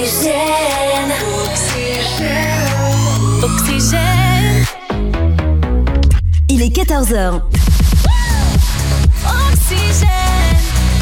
Oxygène. Il est 14h. Oxygène.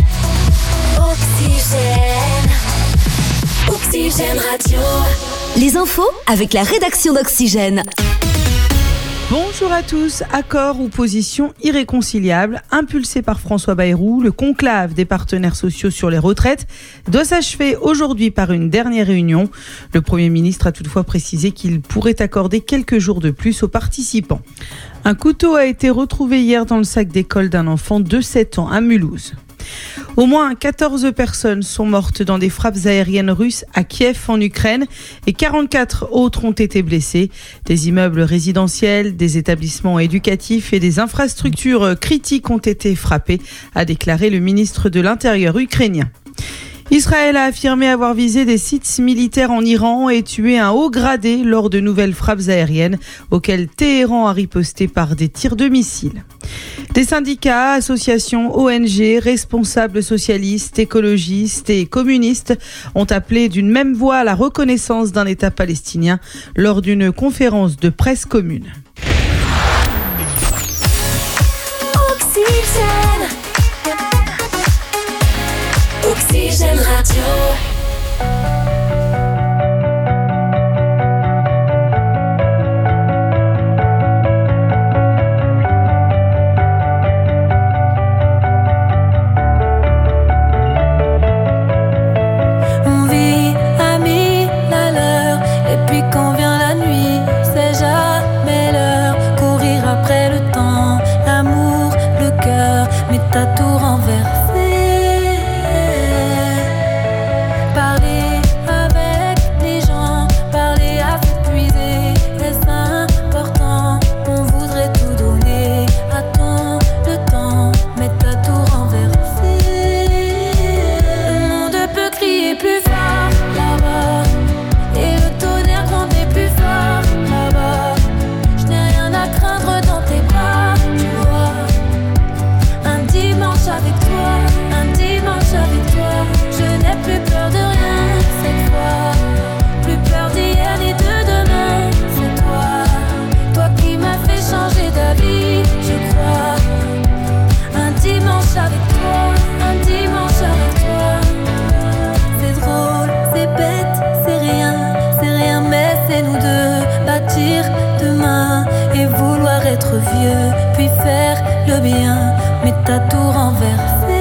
Oxygène Radio. Les infos avec la rédaction d'Oxygène. Bonjour à tous. Accord ou position irréconciliable, impulsé par François Bayrou, le conclave des partenaires sociaux sur les retraites doit s'achever aujourd'hui par une dernière réunion. Le Premier ministre a toutefois précisé qu'il pourrait accorder quelques jours de plus aux participants. Un couteau a été retrouvé hier dans le sac d'école d'un enfant de 7 ans à Mulhouse. Au moins 14 personnes sont mortes dans des frappes aériennes russes à Kiev en Ukraine et 44 autres ont été blessées. Des immeubles résidentiels, des établissements éducatifs et des infrastructures critiques ont été frappés, a déclaré le ministre de l'Intérieur ukrainien. Israël a affirmé avoir visé des sites militaires en Iran et tué un haut gradé lors de nouvelles frappes aériennes auxquelles Téhéran a riposté par des tirs de missiles. Des syndicats, associations, ONG, responsables socialistes, écologistes et communistes ont appelé d'une même voix à la reconnaissance d'un État palestinien lors d'une conférence de presse commune. Oxygène. Oxygène Radio. T'as tout renversé. Parler avec les gens, parler à s'épuiser, est-ce important? On voudrait tout donner, attends le temps, mais t'as tout renversé. Le monde peut crier plus fort là-bas, et le tonnerre gronder plus fort là-bas. Je n'ai rien à craindre dans tes bras, tu vois. Avec toi, un dimanche avec toi, je n'ai plus peur de rien cette fois. Plus peur d'hier ni de demain, c'est toi. Toi qui m'as fait changer d'avis, je crois. Un dimanche avec toi, un dimanche avec toi. C'est drôle, c'est bête, c'est rien, mais c'est nous deux. Bâtir demain et vouloir être vieux, puis faire le bien. Mais t'as tout renversé.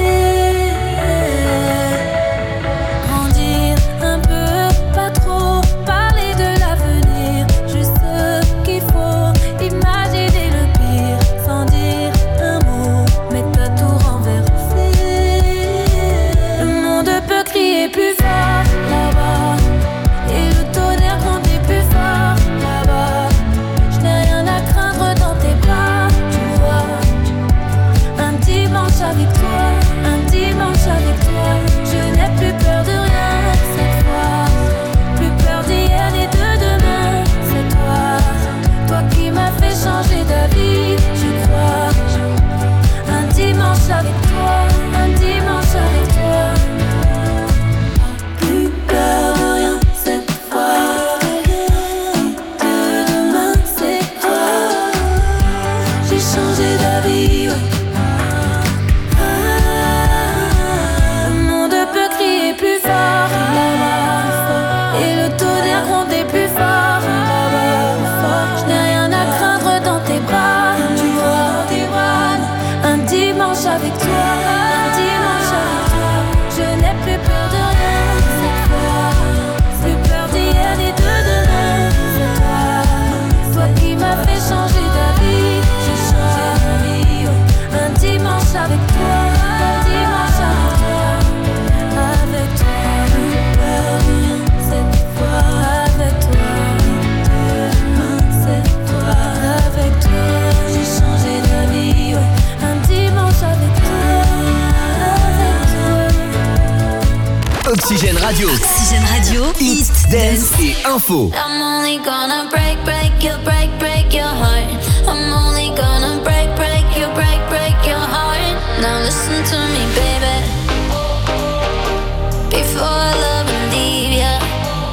Grandir un peu, pas trop. Parler de l'avenir, juste ce qu'il faut. Imaginer le pire, sans dire un mot. Mais t'as tout renversé. Le monde peut crier plus fort là-bas, et le tonnerre grandit plus fort là-bas. Je n'ai rien à craindre dans tes bras, tu vois. Avec toi, un dimanche avec toi, je n'ai plus peur de rien cette fois. Plus peur d'hier ni de demain, c'est toi. Toi qui m'as fait changer d'avis, je crois. Un dimanche avec toi, un dimanche avec toi. Plus peur de rien cette fois. De demain, c'est toi. J'ai changé d'avis, ouais. Avec toi, un dimanche avec toi, je n'ai plus peur de rien cette fois. Plus peur d'hier ni de demain, c'est toi. Toi qui m'as fait changer d'avis, j'ai changé d'avis. Un dimanche avec toi, un dimanche avec toi. Avec toi, plus peur de rien cette fois. Avec toi, demain c'est toi. Avec toi, j'ai changé d'avis. Un dimanche avec toi. Oxygène Radio. Oxygène Radio. Hit, dance et info. I'm only gonna break your heart. I'm only gonna break your heart. Now listen to me, baby. Before I love and leave ya,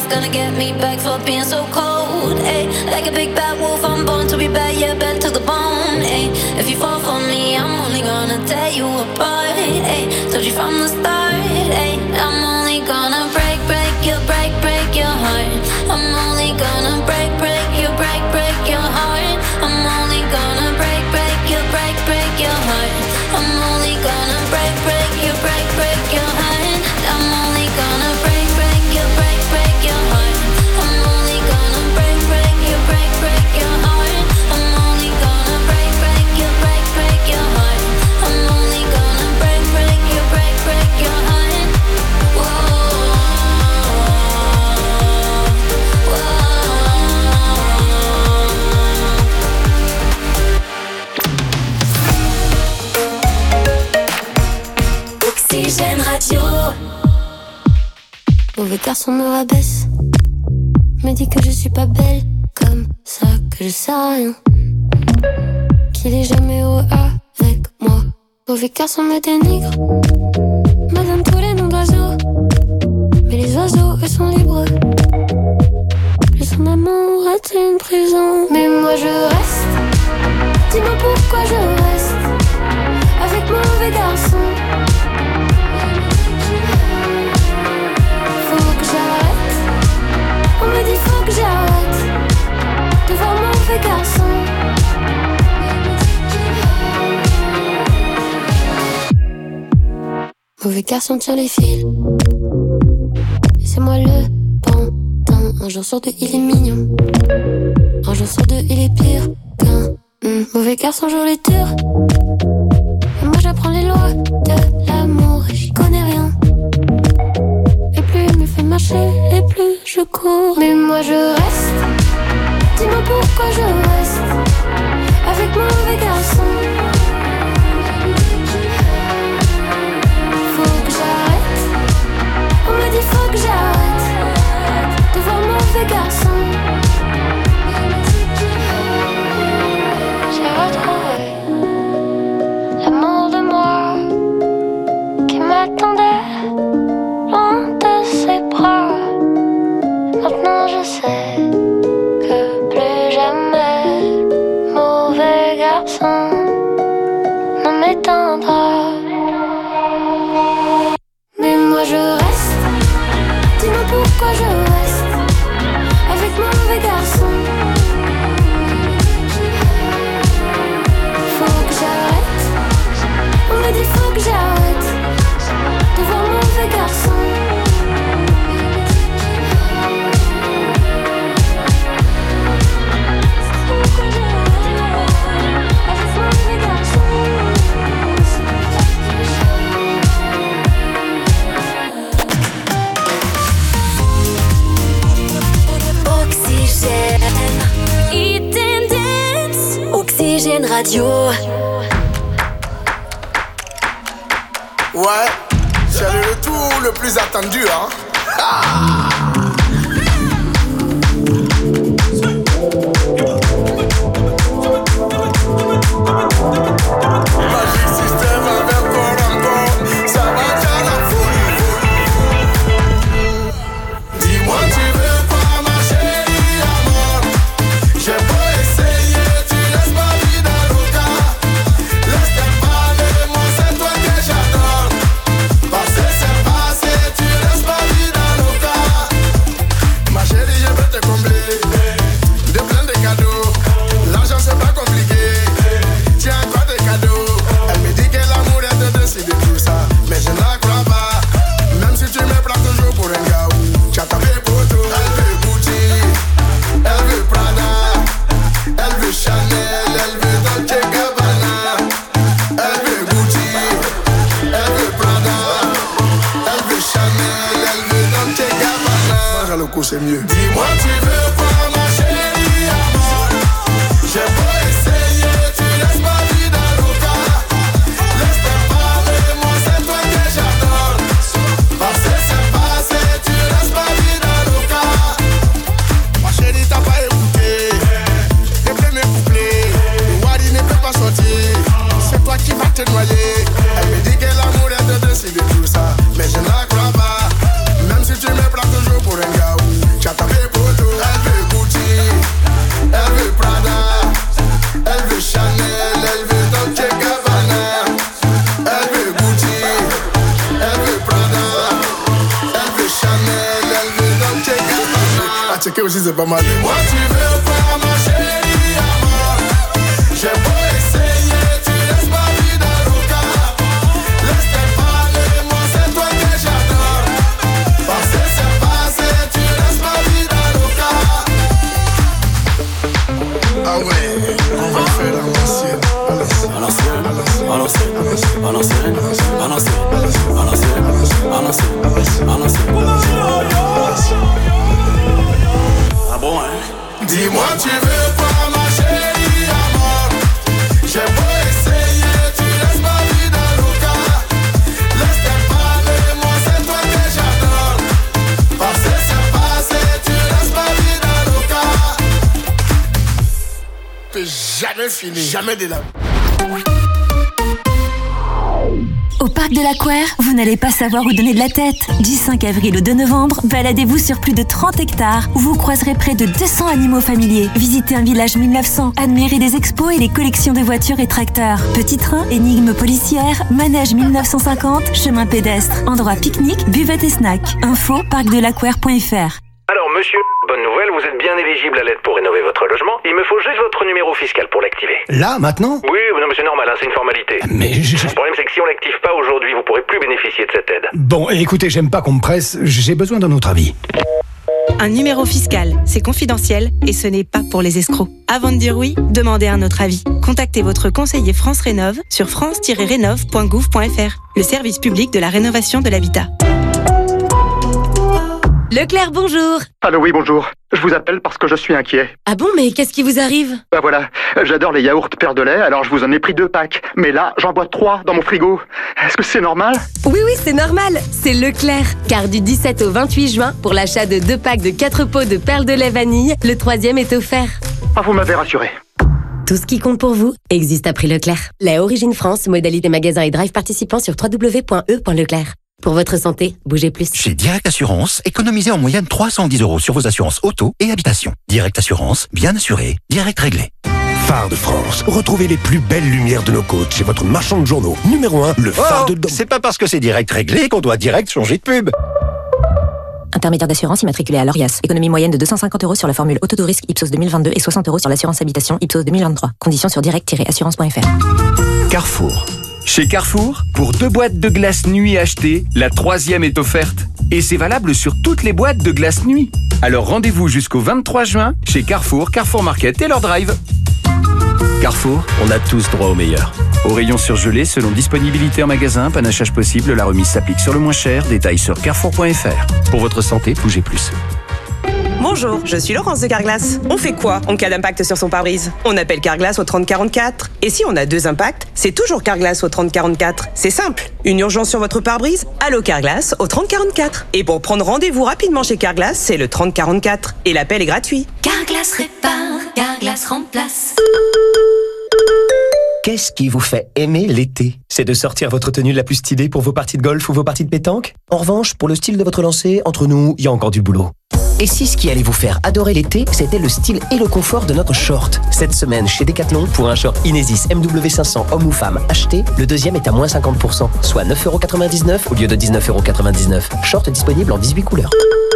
what's gonna get me back for being so cold, ayy. Like a big bad wolf, I'm born to be bad, yeah, bad to the bone, ayy. If you fall for me, I'm only gonna tear you apart, ayy. Told you from the start, ayy. I'm only gonna break your heart. I'm only gonna break your heart. I'm only gonna break your heart. I'm only gonna break your heart. I'm only gonna break your heart. I'm only gonna break your heart. I'm only gonna break your heart. I'm only gonna break your heart. Whoa. Oxygène Radio. Mauvais garçon me rabaisse, me dit que je suis pas belle, comme ça que je sers à rien, qu'il est jamais heureux avec moi. Mauvais garçon me dénigre, me donne tous les noms d'oiseaux, mais les oiseaux eux sont libres. Son amour est une prison, mais moi je reste. Dis-moi pourquoi je reste avec mauvais garçon. Faut que j'arrête. On me dit faut que j'arrête de voir mauvais garçon. Mauvais garçon tire les fils, et c'est moi le pantin. Un jour sur deux il est mignon, un jour sur deux il est pire qu'un mauvais garçon joue les tours. Et moi j'apprends les lois de l'amour et j'y connais rien. Et plus il me fait marcher, et plus je cours. Mais moi je reste. Dis-moi pourquoi je reste avec mauvais garçon. Faut que j'arrête. On me dit faut que j'arrête de voir mauvais garçon. J'ai retrouvé l'amour de moi qui m'attendait loin de ses bras. Maintenant je sais que plus jamais mauvais garçon ne m'éteindra. Mais moi je reste. Dis-moi pourquoi je reste avec mauvais garçon. Faut que j'arrête. On me dit faut que j'arrête de voir mauvais garçon. Oxygène Radio. Ouais, c'est le retour le plus attendu, hein. Magic System avec Porango, ça va déjà la folie. Dis-moi tu veux quoi ma chérie amour. J'ai beau essayer, tu laisses ma vie dans le cas. Laisse-moi parler, moi c'est toi que j'adore. Passé c'est passé, tu laisses ma vie dans le cas. Ma chérie je veux te combler de plein de cadeaux. L'argent c'est pas compliqué. Tiens quoi des cadeaux. Elle me dit que l'amour est de décider tout ça, mais je ne la crois pas. Même si tu me prends toujours pour un gars, tu as tapé pour tout. Elle veut Gucci, elle veut Prada, elle veut Chanel, elle veut Dolce Gabbana. Elle veut Gucci, elle veut Prada, elle veut Chanel, elle veut Dolce Gabbana. Mange le coup c'est mieux. Dis-moi tu veux quoi ma chérie amour. J'ai beau essayer, tu laisses ma vie dans le cas. Laisse-moi parler, moi c'est toi que j'adore. Passé c'est passé, tu laisses ma vie dans le cas. Ma chérie t'as pas écouté les premiers couplets. Le Wadi ne peut pas sortir, c'est toi qui vas te noyer. Elle me dit que l'amour est de décider tout ça, mais je ne la crois pas. Même si tu me prends toujours pour un gars, checker aussi, c'est pas mal. Moi, tu veux pas ma chérie à mort. J'ai beau essayer, tu laisses ma vie dans le cas. Laisse-les parler, moi, c'est toi que j'adore. Passé, c'est passé, tu laisses ma vie dans le cas. Ah ouais, on va faire la l'ancienne. À l'ancienne, à l'ancienne, à l'ancienne, à l'ancienne, à l'ancienne, à l'ancienne, à l'ancienne. Ah bon, hein? Dis-moi, tu veux pas ma chérie à mort. J'ai beau essayer, tu laisses ma vie dans le cas. Laisse-les parler, moi c'est toi que j'adore. Passé, c'est passé, tu laisses ma vie dans le cas. T'es jamais fini, jamais de là. Au parc de l'Aquaire, vous n'allez pas savoir où donner de la tête. Du 5 avril au 2 novembre, baladez-vous sur plus de 30 hectares où vous croiserez près de 200 animaux familiers. Visitez un village 1900, admirez des expos et les collections de voitures et tracteurs. Petits trains, énigmes policières, manège 1950, chemin pédestre, endroit pique-nique, buvette et snack. Info parcdelaqaire.fr. Alors monsieur, bonne nouvelle, vous êtes bien éligible à l'aide pour rénover votre logement. Il me faut juste votre numéro fiscal pour l'activer. Là, maintenant? Oui, non mais c'est normal, hein, c'est une formalité. Mais Le problème c'est que si on l'active pas aujourd'hui, vous pourrez plus bénéficier de cette aide. Bon, écoutez, j'aime pas qu'on me presse, j'ai besoin d'un autre avis. Un numéro fiscal, c'est confidentiel et ce n'est pas pour les escrocs. Avant de dire oui, demandez un autre avis. Contactez votre conseiller France Rénov sur france-rénov.gouv.fr, le service public de la rénovation de l'habitat. Leclerc, bonjour. Allô, oui, bonjour. Je vous appelle parce que je suis inquiet. Ah bon, mais qu'est-ce qui vous arrive? Bah voilà, j'adore les yaourts Père de lait, alors je vous en ai pris 2 packs. Mais là, j'en bois 3 dans mon frigo. Est-ce que c'est normal? Oui, c'est normal. C'est Leclerc. Car du 17 au 28 juin, pour l'achat de 2 packs de 4 pots de perles de lait vanille, le 3e est offert. Ah, vous m'avez rassuré. Tout ce qui compte pour vous existe à prix Leclerc. Lait Origine France, modalité magasin et drive participant sur www.e.leclerc. Pour votre santé, bougez plus. Chez Direct Assurance, économisez en moyenne 310 € sur vos assurances auto et habitation. Direct Assurance, bien assuré, direct réglé. Phare de France. Retrouvez les plus belles lumières de nos côtes chez votre marchand de journaux. Numéro 1, le phare de... C'est pas parce que c'est direct réglé qu'on doit direct changer de pub. Intermédiaire d'assurance immatriculé à l'ORIAS. Économie moyenne de 250 € sur la formule auto de risque Ipsos 2022 et 60 € sur l'assurance habitation Ipsos 2023. Conditions sur direct-assurance.fr. Carrefour. Chez Carrefour, pour 2 boîtes de glace nuit achetées, la 3e est offerte. Et c'est valable sur toutes les boîtes de glace nuit. Alors rendez-vous jusqu'au 23 juin chez Carrefour, Carrefour Market et leur drive. Carrefour, on a tous droit au meilleur. Au rayon surgelé, selon disponibilité en magasin, panachage possible, la remise s'applique sur le moins cher. Détails sur carrefour.fr. Pour votre santé, bougez plus. Bonjour, je suis Laurence de Carglass. On fait quoi en cas d'impact sur son pare-brise? On appelle Carglass au 3044. Et si on a 2 impacts, c'est toujours Carglass au 3044. C'est simple. Une urgence sur votre pare-brise? Allô Carglass au 3044. Et pour prendre rendez-vous rapidement chez Carglass, c'est le 3044. Et l'appel est gratuit. Carglass répare, Carglass remplace. Qu'est-ce qui vous fait aimer l'été? C'est de sortir votre tenue la plus stylée pour vos parties de golf ou vos parties de pétanque? En revanche, pour le style de votre lancer, entre nous, il y a encore du boulot. Et si ce qui allait vous faire adorer l'été, c'était le style et le confort de notre short? Cette semaine, chez Decathlon, pour un short Inesis MW500 homme ou femme acheté, le 2e est à moins 50%, soit 9,99 € au lieu de 19,99 €. Short disponible en 18 couleurs.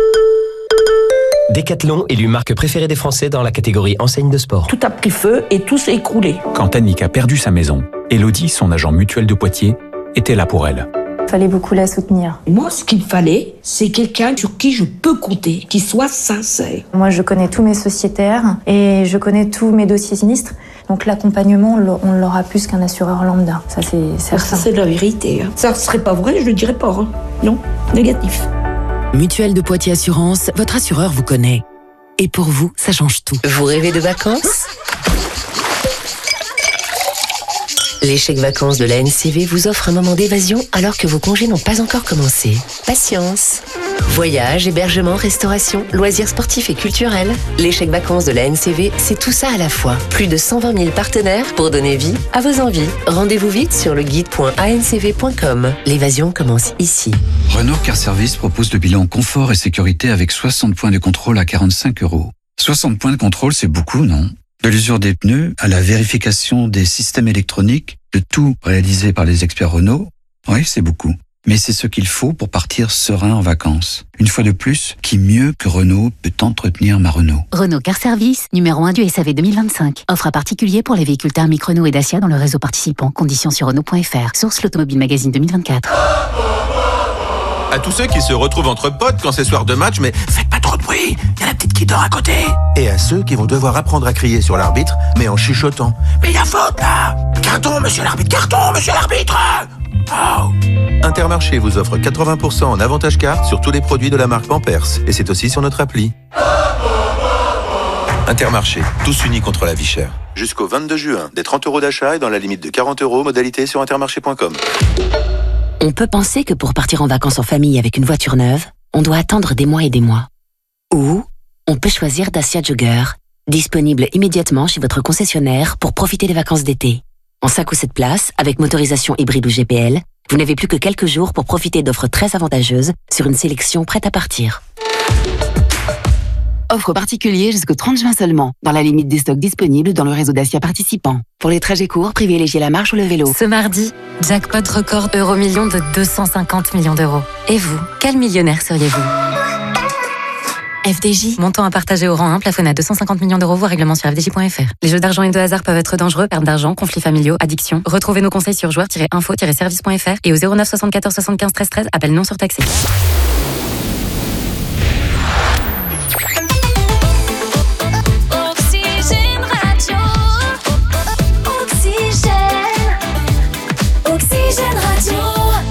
Decathlon, élu marque préférée des Français dans la catégorie enseigne de sport. Tout a pris feu et tout s'est écroulé. Quand Annick a perdu sa maison, Elodie, son agent mutuel de Poitiers, était là pour elle. Il fallait beaucoup la soutenir. Moi, ce qu'il me fallait, c'est quelqu'un sur qui je peux compter, qui soit sincère. Moi, je connais tous mes sociétaires et je connais tous mes dossiers sinistres. Donc l'accompagnement, on l'aura plus qu'un assureur lambda. Ça, c'est certain. Ça, c'est la vérité. Ça ne serait pas vrai, je le dirais pas. Non, négatif. Mutuelle de Poitiers Assurance, votre assureur vous connaît. Et pour vous, ça change tout. Vous rêvez de vacances? Les chèques vacances de la NCV vous offrent un moment d'évasion alors que vos congés n'ont pas encore commencé. Patience. Voyages, hébergement, restauration, loisirs sportifs et culturels. Les chèques vacances de la NCV, c'est tout ça à la fois. Plus de 120 000 partenaires pour donner vie à vos envies. Rendez-vous vite sur le guide.ancv.com. L'évasion commence ici. Renault Car Service propose le bilan confort et sécurité avec 60 points de contrôle à 45 €. 60 points de contrôle, c'est beaucoup, non? De l'usure des pneus à la vérification des systèmes électroniques, de tout réalisé par les experts Renault, oui, c'est beaucoup. Mais c'est ce qu'il faut pour partir serein en vacances. Une fois de plus, qui mieux que Renault peut entretenir ma Renault? Renault Car Service, numéro 1 du SAV 2025. Offre à particulier pour les véhicules thermiques Renault et Dacia dans le réseau participant. Conditions sur Renault.fr. Source l'Automobile Magazine 2024. À tous ceux qui se retrouvent entre potes quand c'est soir de match, mais faites pas trop de bruit, y a la petite qui dort à côté. Et à ceux qui vont devoir apprendre à crier sur l'arbitre, mais en chuchotant. Mais y a faute là! Carton, monsieur l'arbitre! Carton, monsieur l'arbitre! Oh. Intermarché vous offre 80% en avantage carte sur tous les produits de la marque Pampers. Et c'est aussi sur notre appli. Intermarché, tous unis contre la vie chère. Jusqu'au 22 juin, des 30 € d'achat et dans la limite de 40 €, modalité sur intermarché.com. On peut penser que pour partir en vacances en famille avec une voiture neuve, on doit attendre des mois et des mois. Ou on peut choisir Dacia Jogger, disponible immédiatement chez votre concessionnaire pour profiter des vacances d'été. En 5 ou 7 places, avec motorisation hybride ou GPL, vous n'avez plus que quelques jours pour profiter d'offres très avantageuses sur une sélection prête à partir. Offre particulier jusqu'au 30 juin seulement, dans la limite des stocks disponibles dans le réseau Dacia participant. Pour les trajets courts, privilégiez la marche ou le vélo. Ce mardi, jackpot record euro-million de 250 millions d'euros. Et vous, quel millionnaire seriez-vous ? FDJ, montant à partager au rang 1, plafonné à 250 millions d'euros, voire règlement sur fdj.fr. Les jeux d'argent et de hasard peuvent être dangereux, perte d'argent, conflits familiaux, addiction. Retrouvez nos conseils sur joueurs-info-service.fr et au 09 74 75 13 13, appel non surtaxé. Oxygène Radio. Oxygène Radio.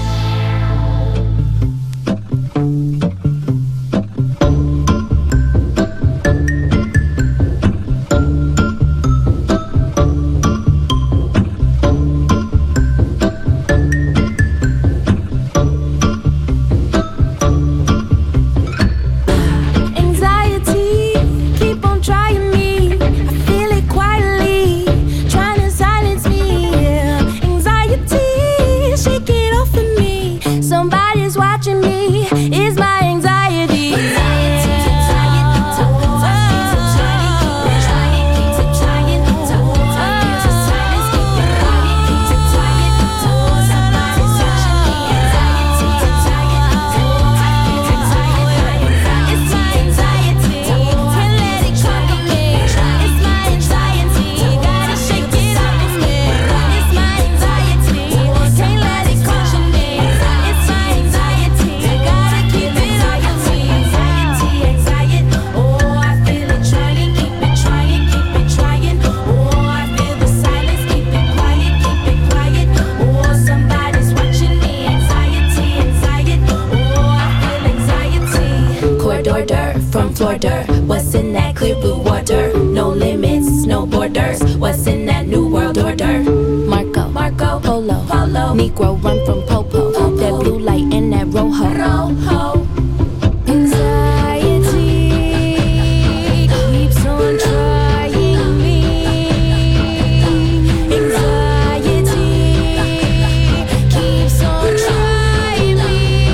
What's in that clear blue water? No limits, no borders. What's in that new world order? Marco, Polo, Negro run from Popo. That blue light in that rojo. Anxiety keeps on trying me. Anxiety keeps on trying me.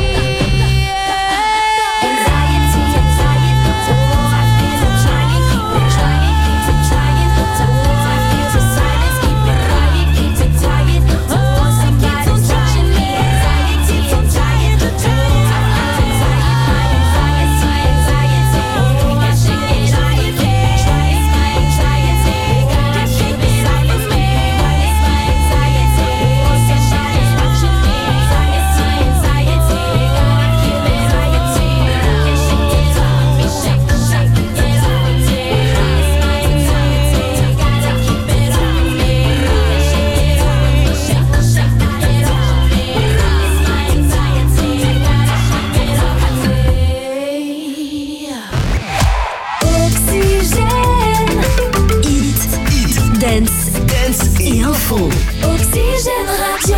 Oxygène Radio.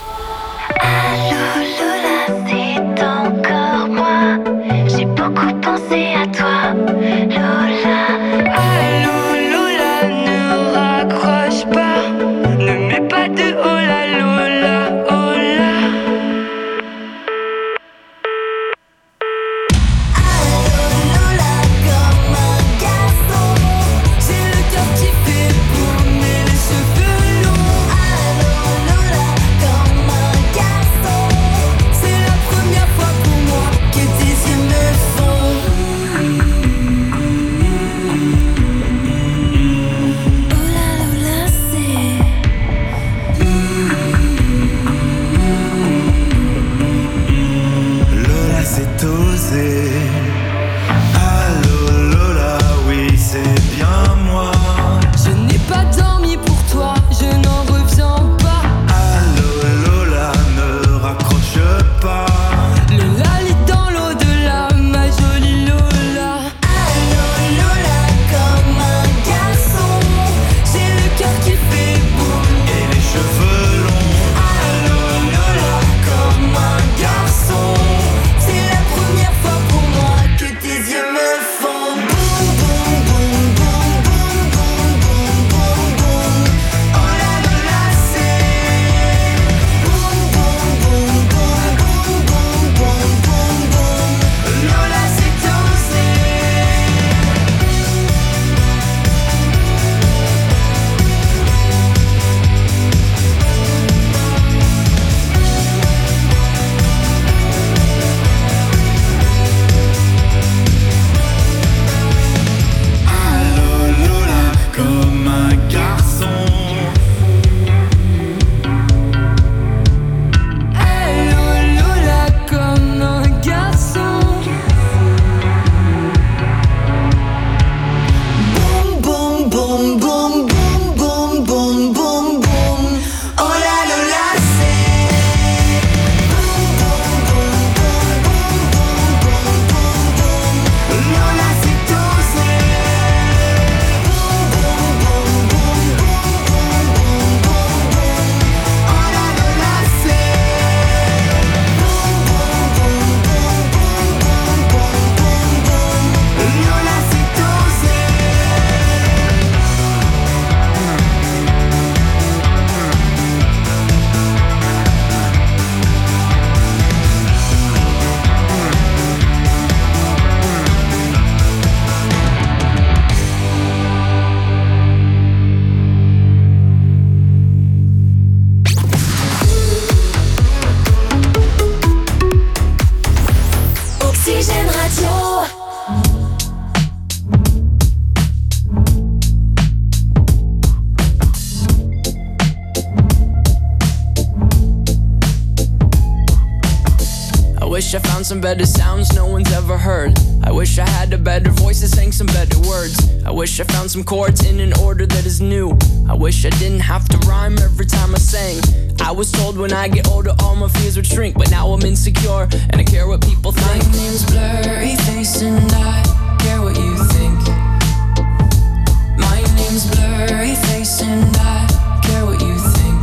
Allô Lola, c'est encore moi. J'ai beaucoup pensé à toi, Lola. Allô Lola, ne raccroche pas. Ne mets pas de hola Lola, hola. Allô Lola, comme un garçon. J'ai le cœur qui fait tourner les cheveux longs. Allô Lola, comme un garçon. C'est wish I found some better sounds no one's ever heard. I wish I had a better voice that sang some better words. I wish I found some chords in an order that is new. I wish I didn't have to rhyme every time I sang. I was told when I get older all my fears would shrink, but now I'm insecure and I care what people think. My name's Blurry Face and I care what you think. My name's Blurry Face and I care what you think.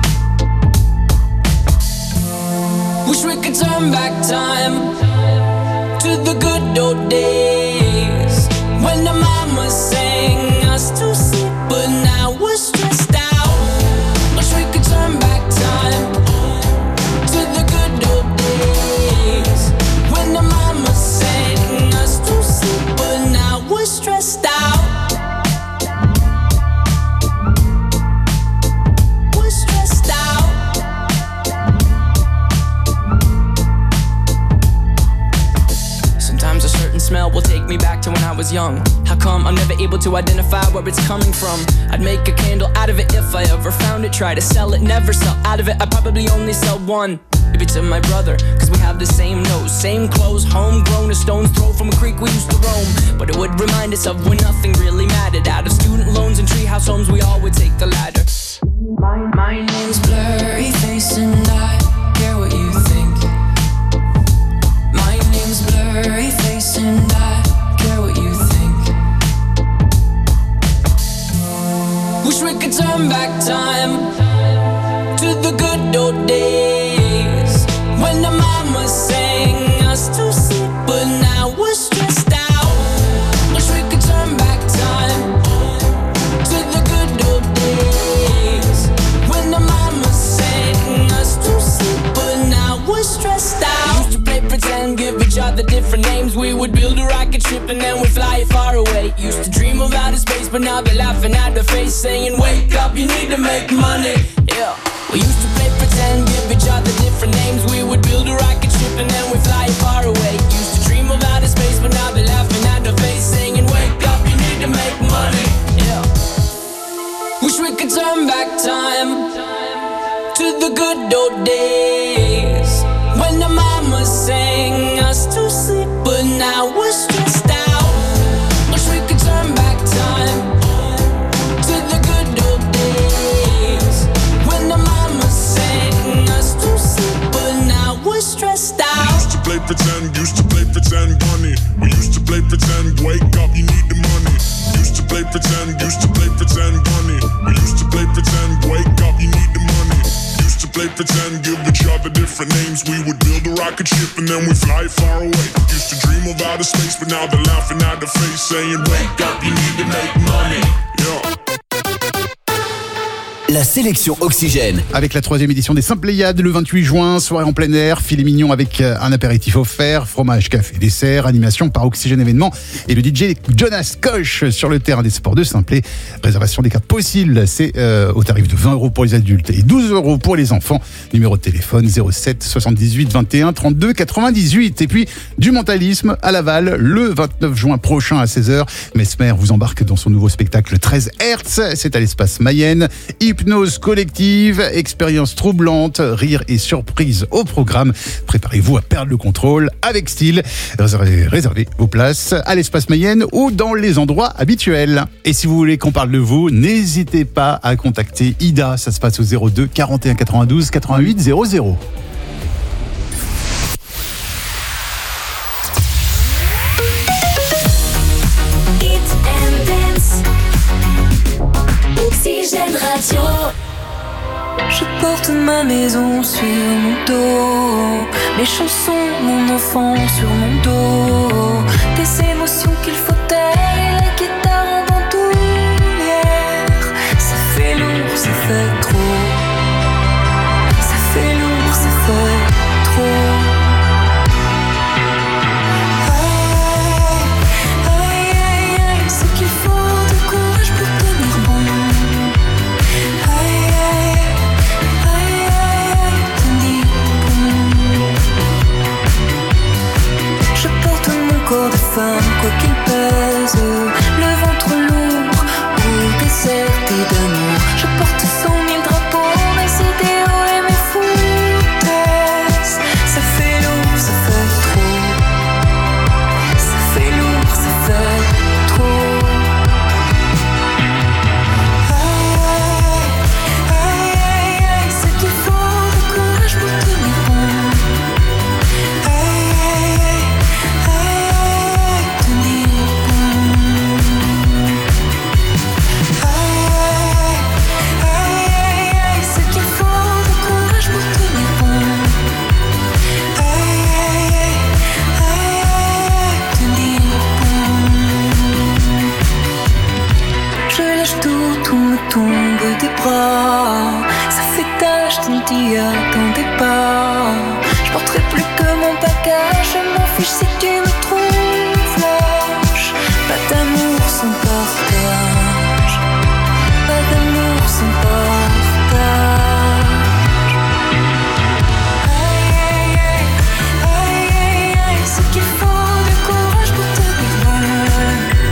Wish we could turn back time to the good old days when the mama sang us to sleep, but now we're stressed out. Wish we could turn back time to the good old days when the mama sang us to sleep, but now we're stressed out. We're stressed out. Sometimes a certain smell will take me back to when I was young. How come I'm never able to identify where it's coming from? I'd make a candle out of it if I ever found it. Try to sell it, never sell out of it. I'd probably only sell one. Maybe to my brother, cause we have the same nose, same clothes, homegrown, a stone's throw from a creek we used to roam. But it would remind us of when nothing really mattered. Out of student loans and treehouse homes, we all would take the ladder. My name's Blurry Face and I care what you think. My name's Blurry Face and I care what you think. Wish we could turn back time to the good old days when the mama sang us to sleep, but now we're stressed out. Wish we could turn back time to the good old days when the mama sang us to sleep, but now we're stressed out. Used to play pretend, give each other different names. We would build a rocket ship and then we'd fly it far away. Used to dream of outer space, but now they're laughing at the face, saying wake up, you need to make money. Yeah. We used to play pretend, give each other different names. We would build a rocket ship and then we'd fly it far away. Used to dream of outer space, but now they're laughing at the face, saying wake up, you need to make money. Yeah. Wish we could turn back time to the good old days when the mama sang us to sleep, but now we're stressed out. Wish we could turn back time to the good old days when the mama sang us to sleep, but now we're stressed out. We used to play pretend, bunny. We used to play pretend, wake up, you need the money. Used to play pretend, bunny. We used to play pretend, wake up, you need the money. Used to play pretend, give each other different names. We would build a rocket ship and then we fly far away. Used to dream of outer space, but now they're laughing at the face, saying wake up, you need to make money. Yeah. La sélection Oxygène. Avec la 3e édition des Saint Pléiades le 28 juin, soirée en plein air, filet mignon avec un apéritif offert, fromage, café, dessert, animation par Oxygène événement et le DJ Jonas Koch sur le terrain des sports de Saint-Plé. Réservation des cartes possibles, c'est au tarif de 20 € pour les adultes et 12 € pour les enfants. Numéro de téléphone 07 78 21 32 98. Et puis du mentalisme à Laval le 29 juin prochain à 16h. Mesmer vous embarque dans son nouveau spectacle 13 Hertz. C'est à l'espace Mayenne. Hypnose collective, expérience troublante, rire et surprise au programme. Préparez-vous à perdre le contrôle avec style. Réservez vos places à l'espace Mayenne ou dans les endroits habituels. Et si vous voulez qu'on parle de vous, n'hésitez pas à contacter Ida. Ça se passe au 02 41 92 88 00. Je porte ma maison sur mon dos, mes chansons, mon enfant sur mon dos, des émotions qu'il faut taire et la guitare en bandoulière. Ça fait lourd, ça fait trop. Ça fait lourd, ça fait trop. Corps de femme, quoi qu'il pèse, le ventre lourd, ou déserté d'amour. Je porte 100 000 drapeaux, mes idéaux et mes foutaises. Ça fait lourd, ça fait ton dia quand t'es pas. Je porterai plus que mon bagage, je m'en fiche si tu me trouves lâche. Pas d'amour sans partage, pas d'amour sans partage. Aïe aïe aïe, aïe aïe aïe, ce qu'il faut de courage pour te perdre.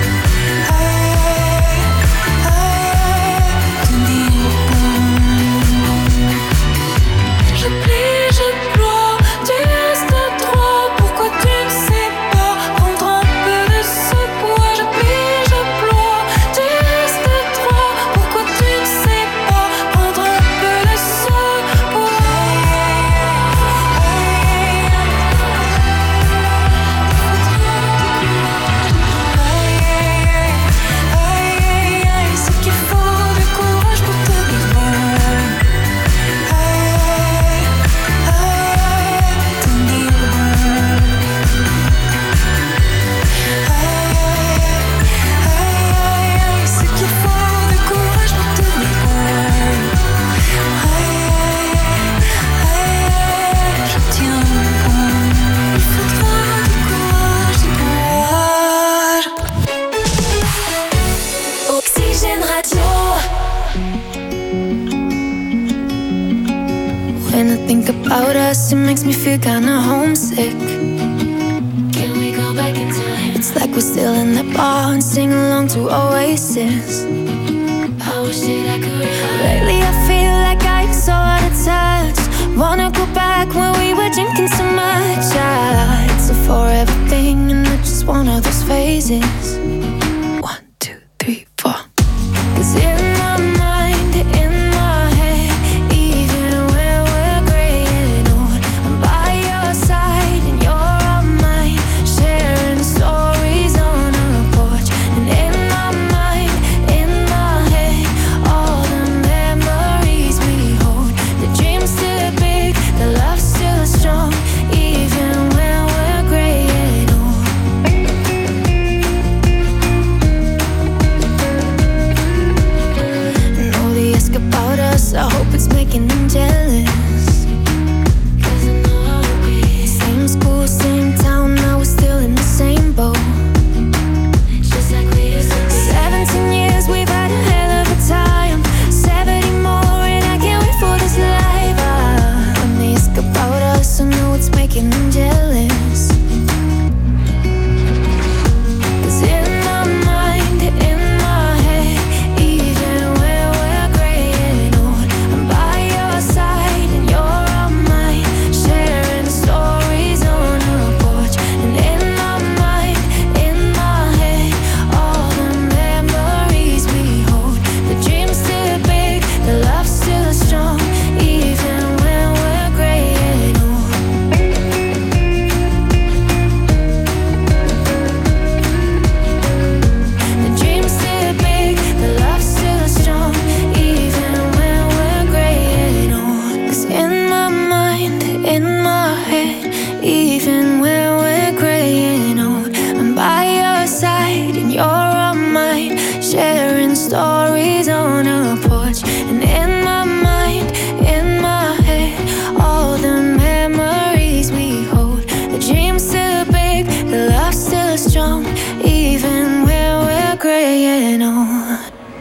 Je plie, je ploie, tu restes à trois. Pourquoi tu ne sais pas prendre un peu de ce poids? Je plie, je ploie, tu restes à trois. Pourquoi tu ne sais pas prendre un peu de ce poids? Aïe aïe aïe, ce qu'il faut de courage pour te perdre. When I think about us, it makes me feel kinda homesick. Can we go back in time? It's like we're still in that bar and sing along to Oasis. I wish that I could. Lately I feel like I'm so out of touch. Wanna go back when we were drinking so much. It's a forever thing and it's just one of those phases. 1, 2, 3, 4. 'Cause in my mind, in my head, even when we're gray and old, I'm by your side and you're on mine, sharing stories on our porch. And in my mind, in my head, all the memories we hold. The dream's still big, the love's still strong, even when we're gray and old. And all they ask about us, I hope it's making them jealous. 'Cause I know how it be. Same school, same town, now we're still in the same boat. Just like we used to be. 17 years, we've had a hell of a time. 70 more and I can't wait for this life. When they ask about us, I know it's making them jealous. 'Cause in my mind, in my head, even when we're gray and old, I'm by your side and you're on mine, sharing stories on our porch. And in my mind, in my head, all the memories we hold. The dream's still big, the love's still strong, even when we're gray and old. The dream's still big, the love's still strong, even when we're gray and old. 'Cause in my mind, in my head, even when we're gray and old, I'm by your side and you're on mine, sharing stories on our porch. And in my mind, in my head, all the memories we hold. The dream's still big, the love's still strong, even when we're gray and old.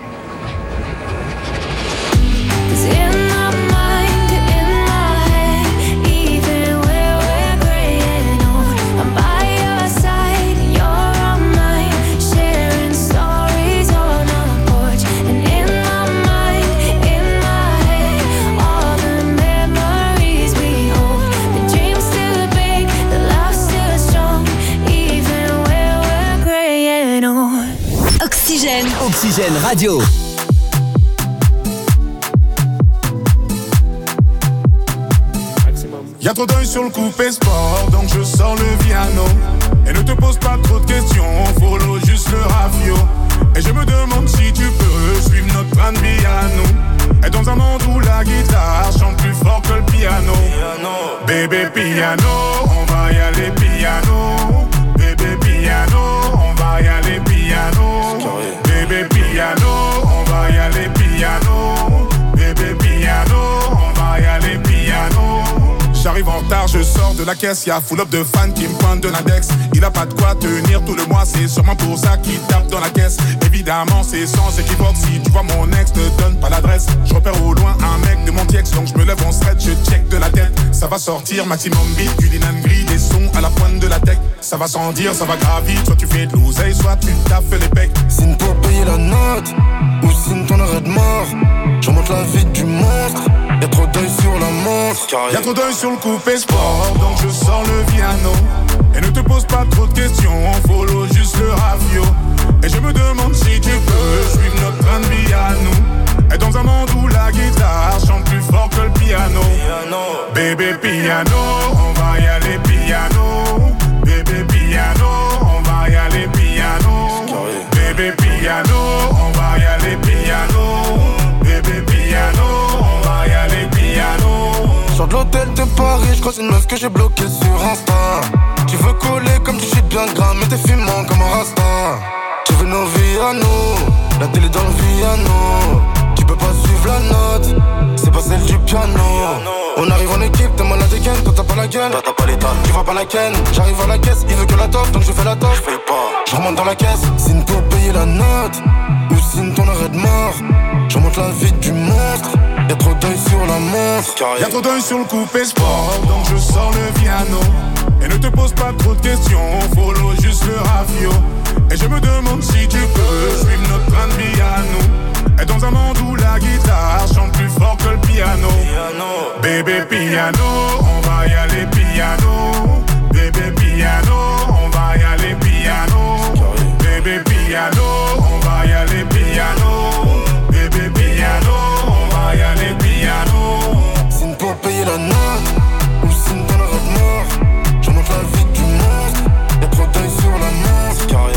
'Cause in my mind, in my head, even when we're gray and old, I'm by your side and you're on mine, sharing stories on our porch. And in my mind, in my head, all the memories we hold. The dream's still big, the love's still strong, even when we're gray and old. Oxygène. Oxygène Radio. Y'a trop d'œil sur le coupé sport, donc je sors le piano. Et ne te pose pas trop de questions, follow juste le rafio. Et je me demande si tu peux suivre notre train de vie à nous. Et dans un monde où la guitare chante plus fort que le piano. Bébé piano, on va y aller piano. Bébé piano, on va y aller piano. Bébé piano, on va y aller piano. Bébé piano, on va y aller de la caisse, y'a full up de fans qui me pointent de l'index. Il a pas de quoi tenir tout le mois, c'est sûrement pour ça qu'il tape dans la caisse. Évidemment, c'est sans équivoque, si tu vois mon ex, ne donne pas l'adresse. Je repère au loin un mec de mon tiex, donc je me lève en stretch, je check de la tête. Ça va sortir, maximum beat, culinane gris, des sons à la pointe de la tech. Ça va sans dire, ça va gravir, soit tu fais de l'oseille, soit tu taffes les pecs. Signe pour payer la note, ou signe ton arrêt de mort. Je remonte la vie du monstre, y'a trop d'œil sur la montre. Y'a trop d'œil sur le coupé sport, donc je sors le piano. Et ne te pose pas trop de questions, follow juste le ravio. Et je me demande si tu peux suivre notre train de vie à nous. Et dans un monde où la guitare chante plus fort que le piano. Bébé piano, on va y aller piano. Bébé piano, on va y aller piano. Bébé piano, on va y aller piano. Bébé piano, on va y aller piano. Sors de l'hôtel de Paris, je croise une meuf que j'ai bloquée sur Insta. Tu veux coller comme tu cheats bien gras, mais t'es fumant comme un rasta. Tu veux nos vies à nous, la télé dans le piano. Tu peux pas suivre la note, c'est pas celle du piano. On arrive en équipe, t'es malade again, toi t'as pas la gueule, t'as pas l'état, tu vois pas la ken. J'arrive à la caisse, il veut que la toffe, donc je fais la toffe. J'paye pas, je remonte dans la caisse, signe pour payer la note, ou signe ton arrêt de mort. Je remonte la vie du monstre, y'a trop d'œil sur la montre. Y'a trop d'œil sur le coupé sport, donc je sors le piano. Et ne te pose pas trop de questions, follow juste le ravio. Et je me demande si tu peux suivre notre train de vie à nous. Et dans un monde où la guitare chante plus fort que le piano. Bébé piano, on va y aller piano. Bébé piano, on va y aller piano. Bébé piano, on va y aller piano. Bébé piano, on va y aller piano. Signe pour payer la note, ou signe ton arrêt de mort. Je monte la vie du monstre, y'a trop d'œil sur la montre. Carré.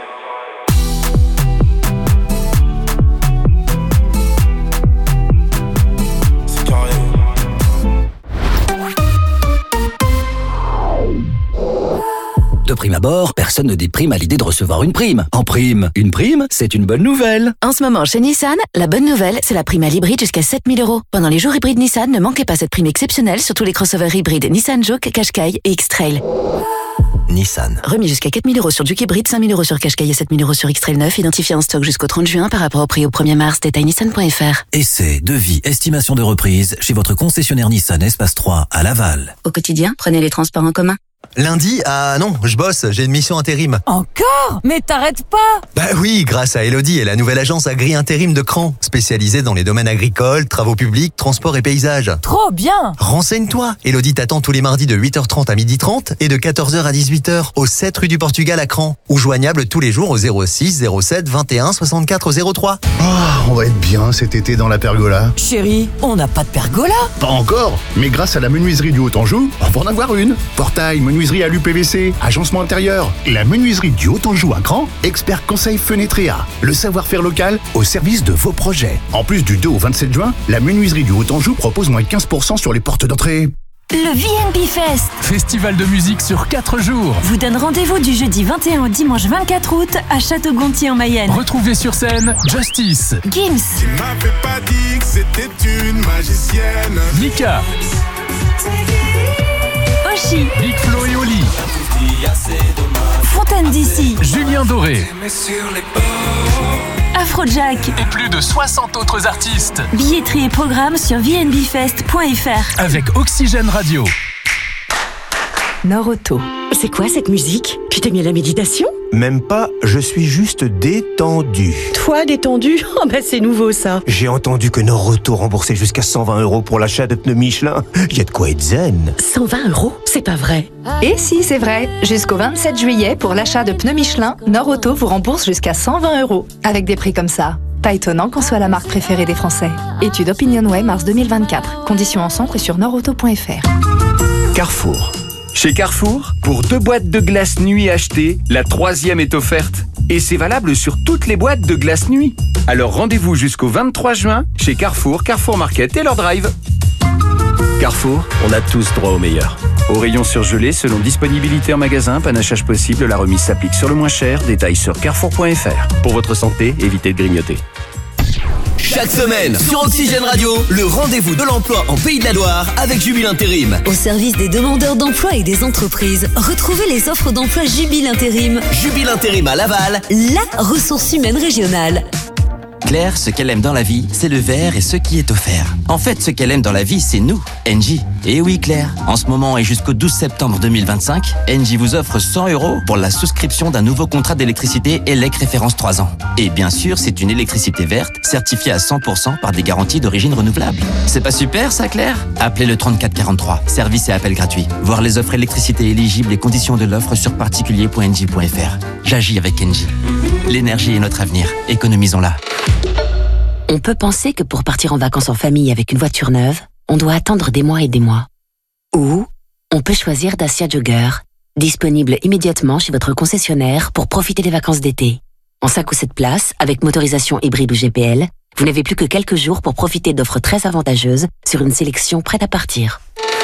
De prime abord, personne ne déprime à l'idée de recevoir une prime. En prime, une prime, c'est une bonne nouvelle. En ce moment, chez Nissan, la bonne nouvelle, c'est la prime à l'hybride jusqu'à 7 000 €. Pendant les jours hybrides Nissan, ne manquez pas cette prime exceptionnelle sur tous les crossovers hybrides Nissan Juke, Qashqai et X-Trail. Nissan. Remis jusqu'à 4 000 € sur Juke hybride, 5 000 € sur Qashqai et 7 000 € sur X-Trail 9, identifié en stock jusqu'au 30 juin par rapport au prix au 1er mars. Détail nissan.fr. Essai, devis, estimation de reprise chez votre concessionnaire Nissan Espace 3 à Laval. Au quotidien, prenez les transports en commun. Lundi, non, je bosse, j'ai une mission intérim. Encore? Mais t'arrêtes pas! Bah oui, grâce à Elodie et la nouvelle agence Agri Intérim de Cran, spécialisée dans les domaines agricoles, travaux publics, transport et paysage. Trop bien! Renseigne-toi, Elodie t'attend tous les mardis de 8h30 à 12h30 et de 14h à 18h au 7 rue du Portugal à Cran, ou joignable tous les jours au 06 07 21 64 03. On va être bien cet été dans la pergola. Chérie, on n'a pas de pergola? Pas encore, mais grâce à la menuiserie du Haut-Anjou, on va en avoir une. Portail, menuiserie à l'UPVC, agencement intérieur. La menuiserie du Haut-Anjou à Cran, expert conseil Fenetrea. Le savoir-faire local au service de vos projets. En plus du 2 au 27 juin, la menuiserie du Haut-Anjou propose moins 15% sur les portes d'entrée. Le VNB Fest, festival de musique sur 4 jours, vous donne rendez-vous du jeudi 21 au dimanche 24 août à Château-Gontier en Mayenne. Retrouvez sur scène Justice, Gims, Tu m'avais pas dit que c'était une magicienne. Mika, Oshi, Big Flo et Oli, Fontaine d'ici, Julien Doré, Afrojack et plus de 60 autres artistes. Billetterie et programme sur vnbfest.fr. Avec Oxygène Radio. Nord-Auto. C'est quoi cette musique? Tu t'es mis à la méditation? Même pas, je suis juste détendu. Toi, détendu? Oh bah c'est nouveau ça. J'ai entendu que Nord-Auto remboursait jusqu'à 120 € pour l'achat de pneus Michelin. Y a de quoi être zen. 120 €? C'est pas vrai. Et si, c'est vrai. Jusqu'au 27 juillet, pour l'achat de pneus Michelin, Nord-Auto vous rembourse jusqu'à 120 €. Avec des prix comme ça. Pas étonnant qu'on soit la marque préférée des Français. Étude OpinionWay, mars 2024. Conditions en centre et sur nordauto.fr. Carrefour. Chez Carrefour, pour 2 boîtes de glace nuit achetées, la 3e est offerte. Et c'est valable sur toutes les boîtes de glace nuit. Alors rendez-vous jusqu'au 23 juin chez Carrefour, Carrefour Market et leur drive. Carrefour, on a tous droit au meilleur. Au rayon surgelé, selon disponibilité en magasin, panachage possible, la remise s'applique sur le moins cher. Détails sur carrefour.fr. Pour votre santé, évitez de grignoter. Chaque semaine, sur Oxygène Radio, le rendez-vous de l'emploi en Pays de la Loire avec Jubile Intérim. Au service des demandeurs d'emploi et des entreprises, retrouvez les offres d'emploi Jubile Intérim. Jubile Intérim à Laval, la ressource humaine régionale. Claire, ce qu'elle aime dans la vie, c'est le verre et ce qui est offert. En fait, ce qu'elle aime dans la vie, c'est nous, Engie. Et oui, Claire, en ce moment et jusqu'au 12 septembre 2025, Engie vous offre 100 € pour la souscription d'un nouveau contrat d'électricité ELEC référence 3 ans. Et bien sûr, c'est une électricité verte, certifiée à 100% par des garanties d'origine renouvelable. C'est pas super, ça, Claire? Appelez le 3443, service et appel gratuit. Voir les offres électricité éligibles et conditions de l'offre sur particulier.engie.fr. J'agis avec Engie. L'énergie est notre avenir, économisons-la. On peut penser que pour partir en vacances en famille avec une voiture neuve, on doit attendre des mois et des mois. Ou on peut choisir Dacia Jogger, disponible immédiatement chez votre concessionnaire pour profiter des vacances d'été. En 5 ou 7 places, avec motorisation hybride ou GPL, vous n'avez plus que quelques jours pour profiter d'offres très avantageuses sur une sélection prête à partir.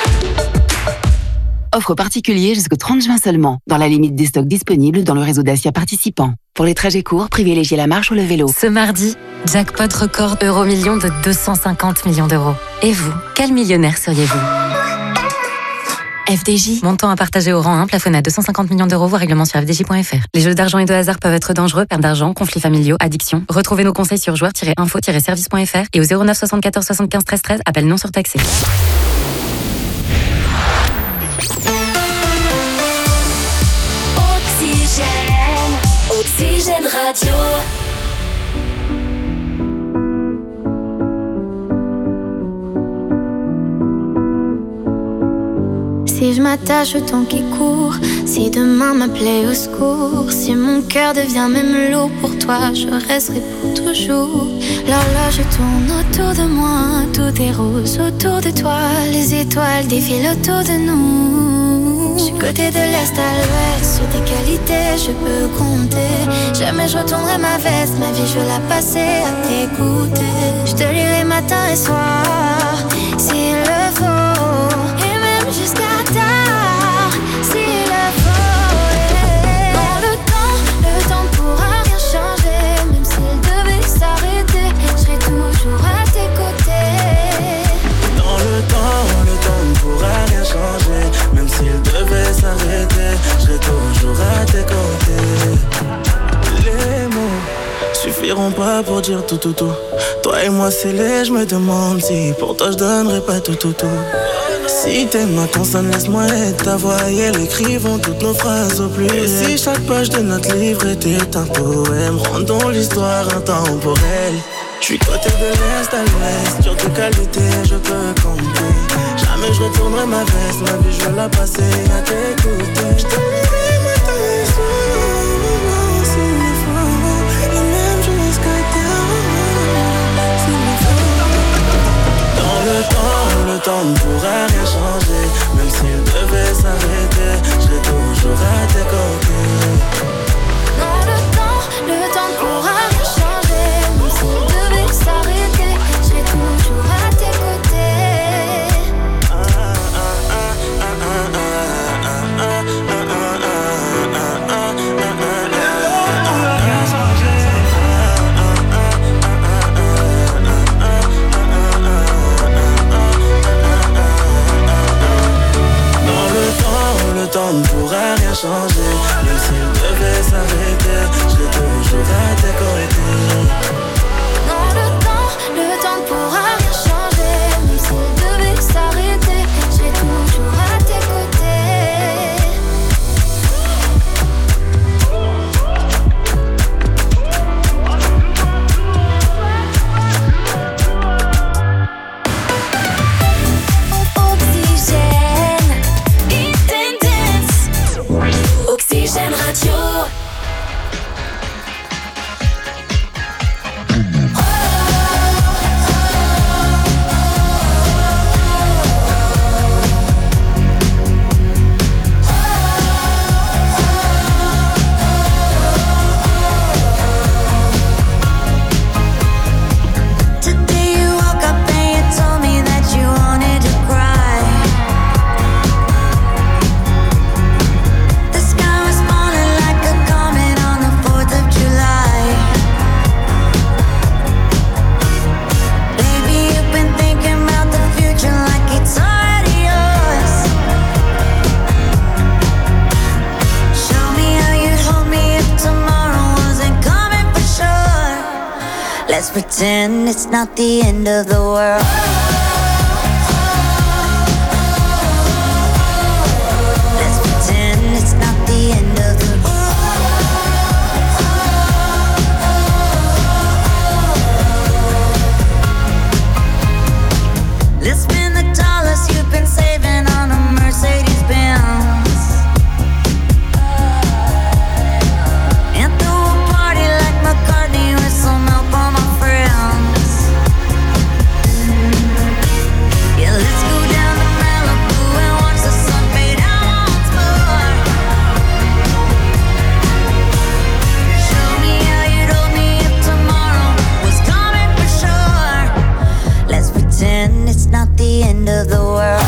Offre particulier jusqu'au 30 juin seulement, dans la limite des stocks disponibles dans le réseau Dacia participant. Pour les trajets courts, privilégiez la marche ou le vélo. Ce mardi, jackpot record euro-million de 250 millions d'euros. Et vous, quel millionnaire seriez-vous? FDJ. Montant à partager au rang 1, plafonné à 250 millions d'euros, voire règlement sur fdj.fr. Les jeux d'argent et de hasard peuvent être dangereux, perte d'argent, conflits familiaux, addiction. Retrouvez nos conseils sur joueurs-info-service.fr et au 09 74 75 13 13, appel non surtaxé. Oxygène Radio. Si je m'attache au temps qui court, si demain m'appelait au secours, si mon cœur devient même lourd pour toi, je resterai pour toujours. L'horloge tourne autour de moi, tout est rose autour de toi, les étoiles défilent autour de nous. Je suis côté de l'est à l'ouest, sur tes qualités je peux compter. Jamais je retournerai ma veste, ma vie je veux la passer à t'écouter. Je te lirai matin et soir, s'il le faut, et même jusqu'à tard, s'il le faut. Dans le temps ne pourra rien changer, même s'il devait s'arrêter, je serai toujours à tes côtés. Dans le temps ne pourra rien changer, même s'il devait s'arrêter, je serai toujours à tes côtés. Les mots suffiront pas pour dire tout. Toi et moi c'est les, je me demande si pour toi je donnerais pas tout. Si t'es ma consonne, laisse-moi être ta voix et elle écrivons toutes nos phrases au pluriel. Et si chaque page de notre livre était un poème, rendons l'histoire intemporelle. J'suis côté de l'est à l'ouest, sur tes qualités je peux compter. Jamais je retournerai ma veste, ma vie je veux la passer à t'écouter. Je te lirai matin et soir, s'il le faut, et même jusqu'à tard, s'il le faut. Dans le temps ne pourra rien changer, même s'il devait s'arrêter, je serai toujours à tes côtés. Dans le temps ne pourra rien changer, même s'il devait s'arrêter, je serai toujours à tes côtés. Let's pretend it's not the end of the world. Let's pretend it's not the end of the world. Let's spend the dollars you've been saving on a Mercedes-Benz and throw a party like McCartney with some help on my friends. Yeah, let's go down to Malibu and watch the sun fade out once more. Show me how you'd hold me if tomorrow was coming for sure. Let's pretend it's not the end of the world.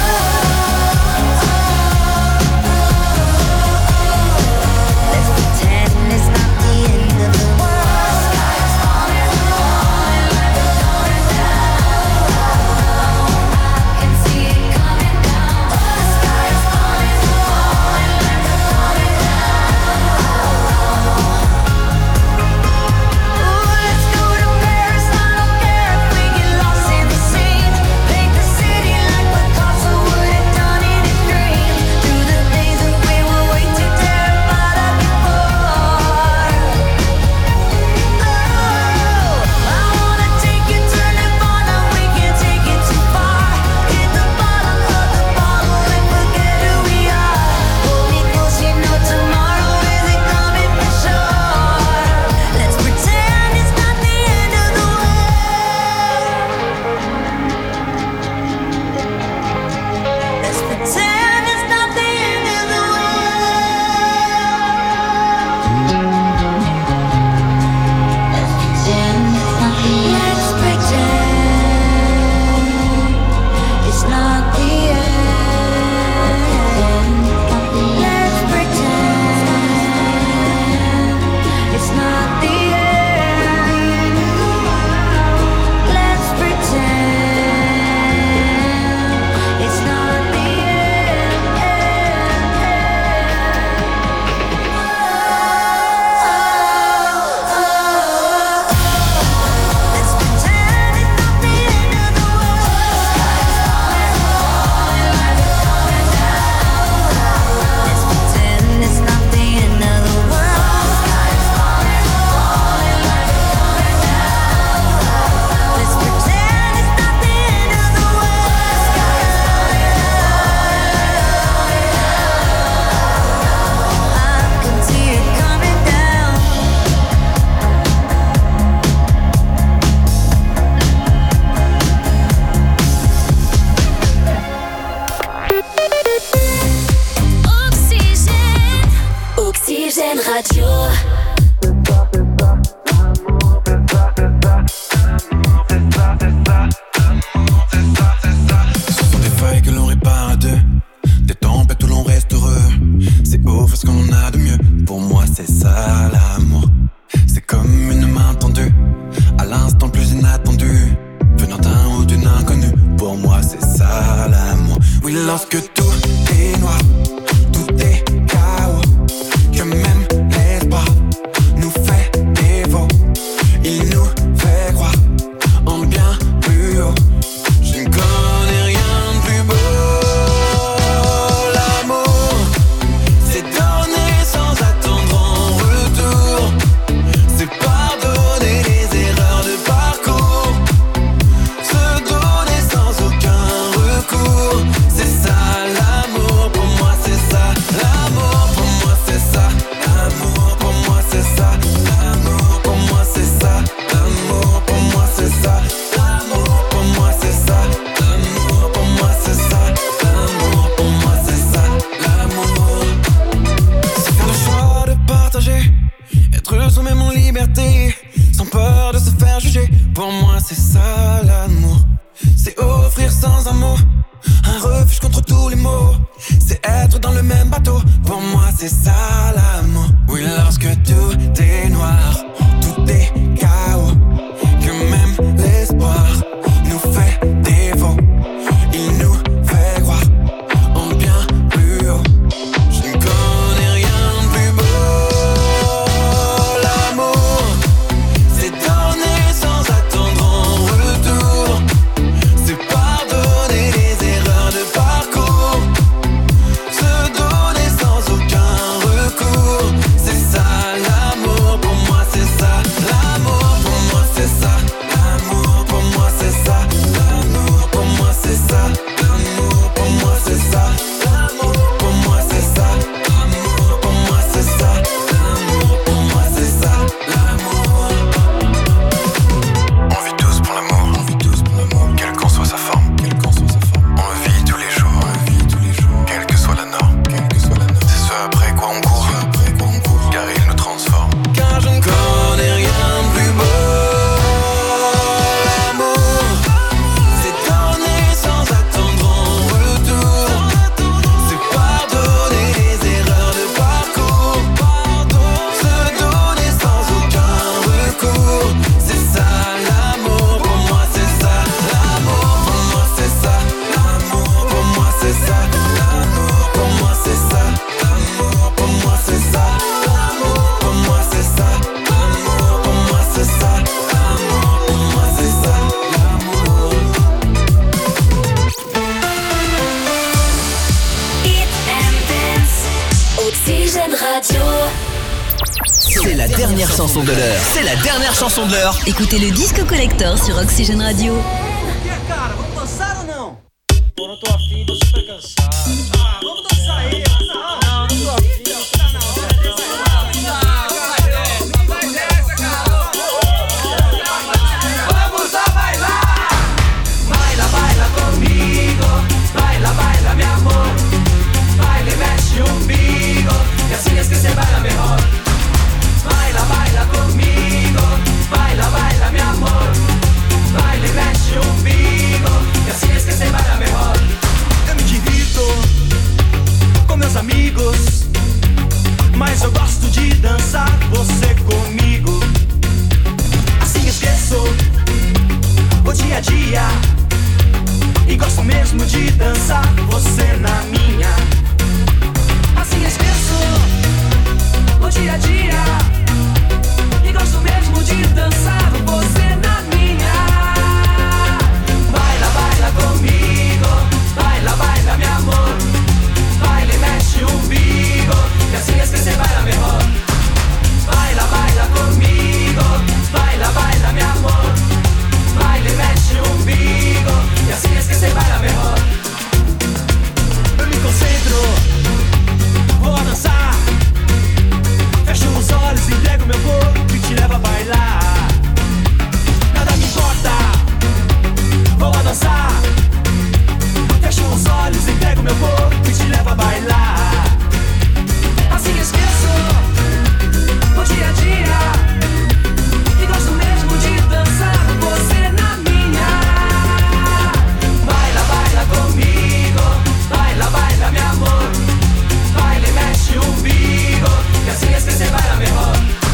Sans chanson de l'heure. C'est la dernière chanson de l'heure. Écoutez le Disco Collector sur Oxygène Radio. Cara, vamos dançar ou não? Pô, não tô afim, tô super cansado. Ah, vamos dançar aí. Não, não tô afim, não. Vamos a bailar. Baila, baila comigo. Baila, baila, mi amor. Baila y mexe o umbigo. Y así es que se baila mejor. Baila, baila comigo. Baila, baila, mi amor. Baila y mexe o umbigo. Y así es que se baila mejor. Eu me divirto com meus amigos, mas eu gosto de dançar você comigo. Assim esqueço o dia a dia e gosto mesmo de dançar você na minha. Assim esqueço o dia a dia e gosto mesmo de dançar você na minha. Baila, baila comigo, baila, baila, mi amor. Baila y mexe o umbigo, y así es que se baila mejor. Baila, baila comigo, baila, baila, mi amor. Baila y mexe o umbigo, y así es que se baila mejor. Eu me concentro, vou dançar. Fecho os olhos, entrego meu corpo e te levo a bailar. Nada me importa, vou a dançar. Fecho os olhos, entrego meu corpo e te levo a bailar. Assim esqueço o dia a dia e gosto mesmo de dançar você na minha. Baila, baila comigo, baila, baila, mi amor. Baila y mexe o umbigo, y así es que se baila mejor.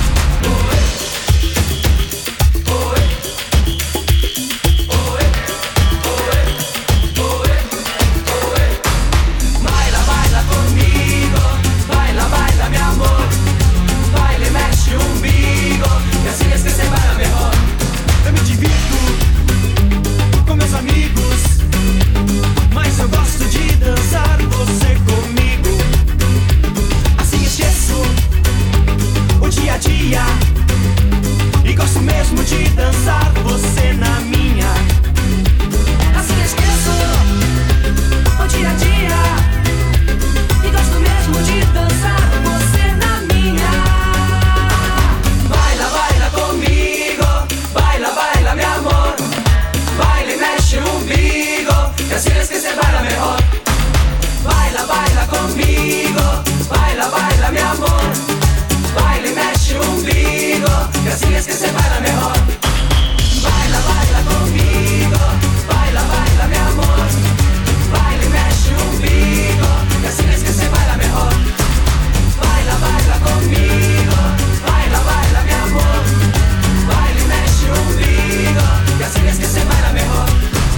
Baila, baila comigo, baila, baila, mi amor. Baila y mexe o umbigo, y así es que se baila mejor. Eu me divirto com meus amigos, mas eu gosto de dançar você comigo. Assim esqueço o dia a dia e gosto mesmo de dançar você na minha. Assim esqueço o dia a dia e gosto mesmo de dançar você na minha. Baila, baila comigo, baila, baila, mi amor. Baila y mexe o umbigo, y así es que se baila mejor. Baila, baila comigo, baila, baila, mi amor. Baila y mexe o umbigo, y así es que se baila mejor. Baila, baila conmigo, baila, baila, mi amor. Baila y mexe o umbigo, y así es que se baila mejor. Baila, baila conmigo, baila, baila, mi amor. Baila y mexe o umbigo, y así es que se baila mejor.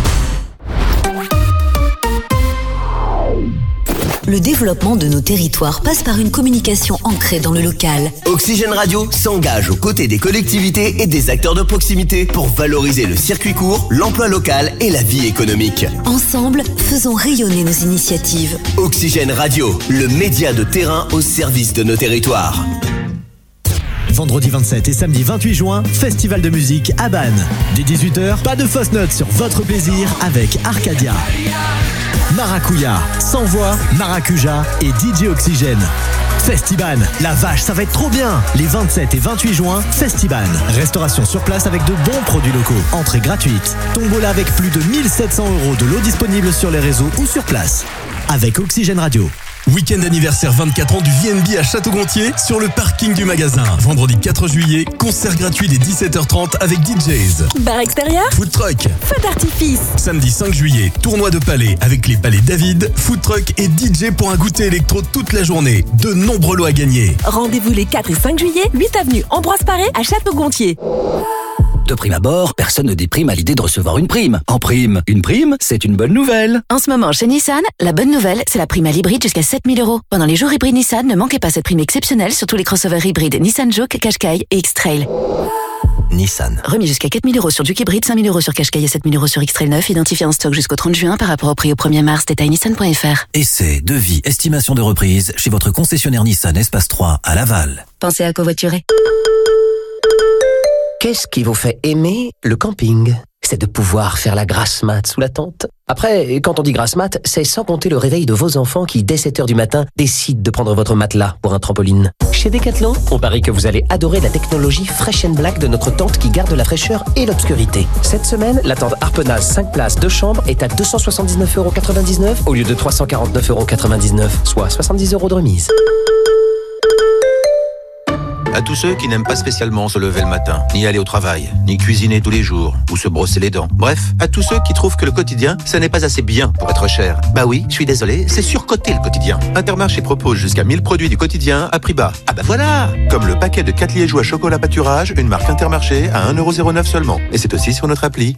Le développement de nos territoires passe par une communication ancrée dans le local. Oxygène Radio s'engage aux côtés des collectivités et des acteurs de proximité pour valoriser le circuit court, l'emploi local et la vie économique. Ensemble, faisons rayonner nos initiatives. Oxygène Radio, le média de terrain au service de nos territoires. Vendredi 27 et samedi 28 juin, festival de musique à Bannes. Dès 18h, pas de fausses notes sur votre plaisir avec Arcadia, Maracuya, Sans Voix, Maracuja et DJ Oxygène. Festiban, la vache, ça va être trop bien. Les 27 et 28 juin, Festiban. Restauration sur place avec de bons produits locaux. Entrée gratuite. Tombola avec plus de 1700 € de l'eau disponible sur les réseaux ou sur place. Avec Oxygène Radio. Week-end anniversaire 24 ans du VNB à Château-Gontier sur le parking du magasin. Vendredi 4 juillet, concert gratuit dès 17h30 avec DJs. Bar extérieur, food truck, feu d'artifice. Samedi 5 juillet, tournoi de palais avec les palais David, food truck et DJ pour un goûter électro toute la journée. De nombreux lots à gagner. Rendez-vous les 4 et 5 juillet, 8 avenue Ambroise Paré à Château-Gontier. De prime abord, personne ne déprime à l'idée de recevoir une prime. En prime, une prime, c'est une bonne nouvelle. En ce moment, chez Nissan, la bonne nouvelle, c'est la prime à l'hybride jusqu'à 7 000 €. Pendant les jours hybrides Nissan, ne manquez pas cette prime exceptionnelle sur tous les crossovers hybrides Nissan Juke, Qashqai et X-Trail. Nissan. Remis jusqu'à 4 000 € sur Juke hybride, 5 000 € sur Qashqai et 7 000 € sur X-Trail 9, identifié en stock jusqu'au 30 juin par rapport au prix au 1er mars, détail nissan.fr. Essai, devis, estimation de reprise chez votre concessionnaire Nissan Espace 3 à Laval. Pensez à covoiturer. Qu'est-ce qui vous fait aimer le camping ? C'est de pouvoir faire la grasse mat sous la tente. Après, quand on dit grasse mat, c'est sans compter le réveil de vos enfants qui, dès 7h du matin, décident de prendre votre matelas pour un trampoline. Chez Decathlon, on parie que vous allez adorer la technologie Fresh & Black de notre tente qui garde la fraîcheur et l'obscurité. Cette semaine, la tente Harpenaz 5 places 2 chambres est à 279,99 € au lieu de 349,99 €, soit 70 € de remise. À tous ceux qui n'aiment pas spécialement se lever le matin, ni aller au travail, ni cuisiner tous les jours, ou se brosser les dents. Bref, à tous ceux qui trouvent que le quotidien, ça n'est pas assez bien pour être cher. Bah oui, je suis désolé, c'est surcoté le quotidien. Intermarché propose jusqu'à 1000 produits du quotidien à prix bas. Ah bah voilà! Comme le paquet de 4 liégeois chocolat pâturage, une marque Intermarché à 1,09 € seulement. Et c'est aussi sur notre appli.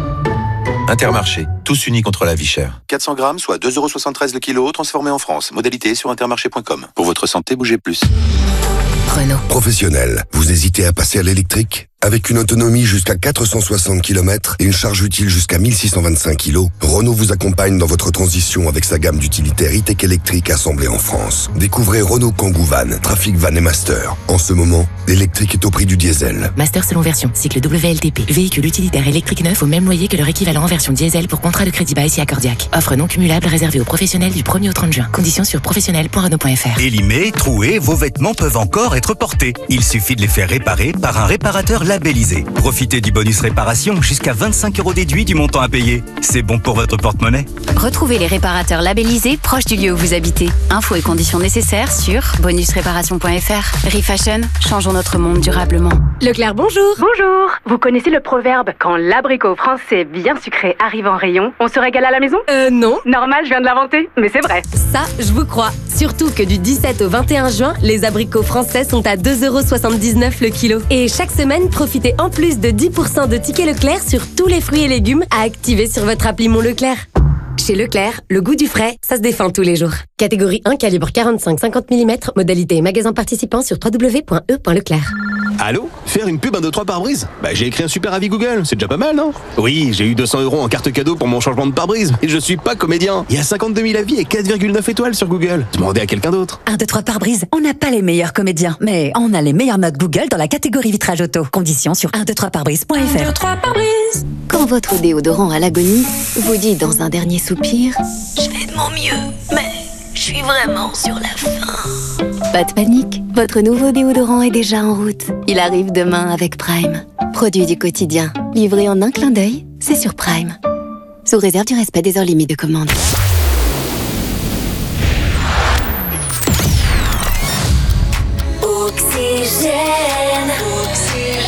Intermarché, tous unis contre la vie chère. 400 grammes, soit 2,73 € le kilo, transformé en France. Modalité sur intermarché.com. Pour votre santé, bougez plus. Renault. Professionnel, vous hésitez à passer à l'électrique ? Avec une autonomie jusqu'à 460 km et une charge utile jusqu'à 1625 kg, Renault vous accompagne dans votre transition avec sa gamme d'utilitaires e-tech électriques assemblés en France. Découvrez Renault Kangoo Van, Trafic Van et Master. En ce moment, l'électrique est au prix du diesel. Master selon version, cycle WLTP. Véhicule utilitaire électrique neuf au même loyer que leur équivalent en version diesel pour contrat de crédit bail si accordiaque. Offre non cumulable réservée aux professionnels du 1er au 30 juin. Conditions sur professionnel.renault.fr. Élimés, troués, vos vêtements peuvent encore être portés. Il suffit de les faire réparer par un réparateur labellisé. Profitez du bonus réparation jusqu'à 25 € déduit du montant à payer. C'est bon pour votre porte-monnaie. Retrouvez les réparateurs labellisés proches du lieu où vous habitez. Infos et conditions nécessaires sur bonusréparation.fr. Refashion, changeons notre monde durablement. Leclerc, bonjour. Bonjour. Vous connaissez le proverbe « Quand l'abricot français bien sucré arrive en rayon, on se régale à la maison » Non. Normal, je viens de l'inventer, mais c'est vrai. Ça, je vous crois. Surtout que du 17 au 21 juin, les abricots français sont à 2,79 € le kilo. Et chaque semaine, profitez en plus de 10% de tickets Leclerc sur tous les fruits et légumes à activer sur votre appli Mon Leclerc. Chez Leclerc, le goût du frais, ça se défend tous les jours. Catégorie 1, calibre 45-50 mm, modalité et magasin participant sur www.e.leclerc. Allô ? Faire une pub 1, 2, 3 pare-brise ? Bah j'ai écrit un super avis Google, c'est déjà pas mal, non ? Oui, j'ai eu 200 € en carte cadeau pour mon changement de pare-brise. Et je suis pas comédien. Il y a 52 000 avis et 4,9 étoiles sur Google. Demandez à quelqu'un d'autre. 1, 2, 3 pare-brise, on n'a pas les meilleurs comédiens, mais on a les meilleures notes Google dans la catégorie vitrage auto. Conditions sur 123parbrise.fr. 1, 2, 3 pare-brise. Quand votre déodorant à l'agonie vous dit dans un dernier soupir « Je fais de mon mieux, mais je suis vraiment sur la fin ». Pas de panique, votre nouveau déodorant est déjà en route. Il arrive demain avec Prime. Produit du quotidien, livré en un clin d'œil, c'est sur Prime. Sous réserve du respect des heures limites de commande. Oxygène.